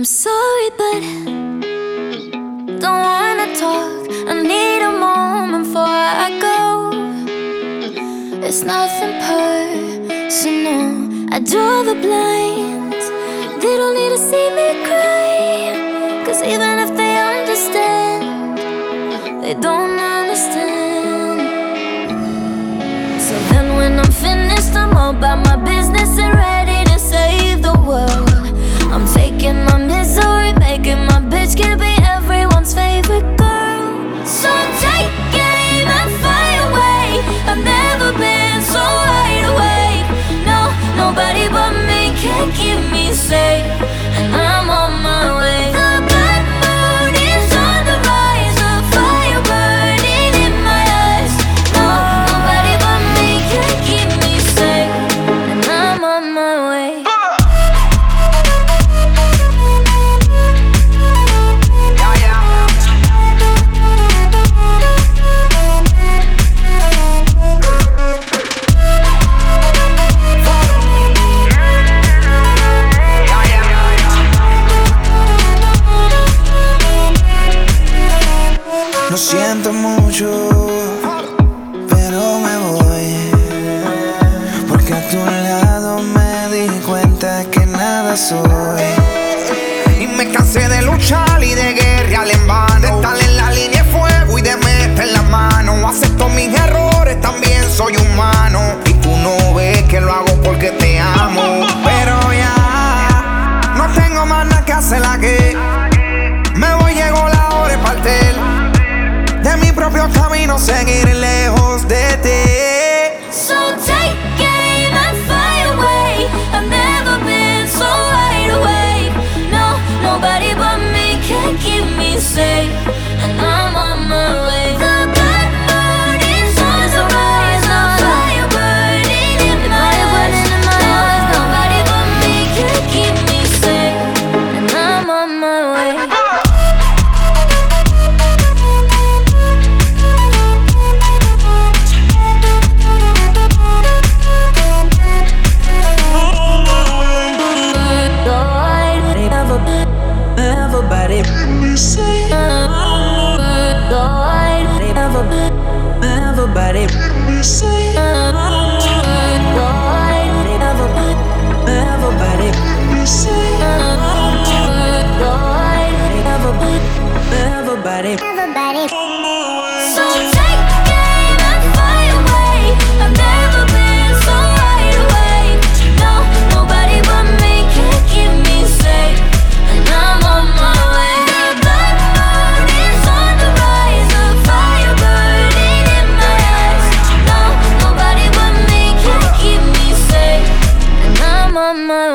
sorry, but don't wanna talk. I need a moment before I go. It's nothing personal. I draw the blinds. They don't need to see me cry, 'cause even if they understand, they don't understand. So then when I'm finished, I'm all about my business and ready to save the world. I'm taking my misery, making my bitch can be everyone's favorite girl. So take aim and fire away. I've never been so wide awake. No, nobody but me can keep me safe, and I'm on my way. The bad mood is on the rise, a fire burning in my eyes. No, nobody but me can keep me safe, and I'm on my way. Lo siento mucho, pero me voy, porque a tu lado me di cuenta que nada soy. Y me cansé de luchar y de guerrear en vano, de estar en la línea de fuego y de meter la mano. Acepto mis errores, también soy humano, y tú no ves que lo hago porque te amo. Pero ya no tengo más nada que hacer aquí. Me voy, llegó la hora de partir de mi propio camino, seguir lejos de ti. So take aim and fire away. I've never been so wide awake. No, nobody but me can keep me safe, and I'm on my way. The bad mood is on the rise, a fire burning in my eyes. No, nobody but me can keep me safe, and I'm on my way. Everybody, everybody. So take aim and fire away. I've never been so wide awake. No, nobody but me can keep me safe, and I'm on my way. The bad mood is on the rise, a fire burning in my eyes. No, nobody but me can keep me safe, and I'm on my way.